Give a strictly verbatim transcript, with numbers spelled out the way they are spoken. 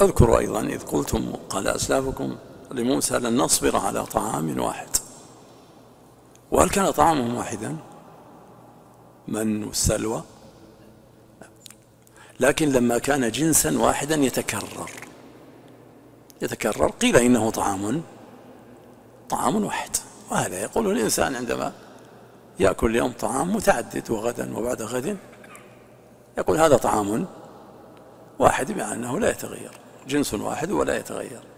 اذكروا أيضا إذ قلتم قال أسلافكم لموسى لن نصبر على طعام واحد، وهل كان طعامهم واحدا؟ من والسلوى، لكن لما كان جنسا واحدا يتكرر يتكرر قيل إنه طعام طعام واحد. وهذا يقول الإنسان عندما يأكل اليوم طعام متعدد وغدا وبعد غد يقول هذا طعام واحد، بمعنى أنه لا يتغير، جنس واحد ولا يتغير.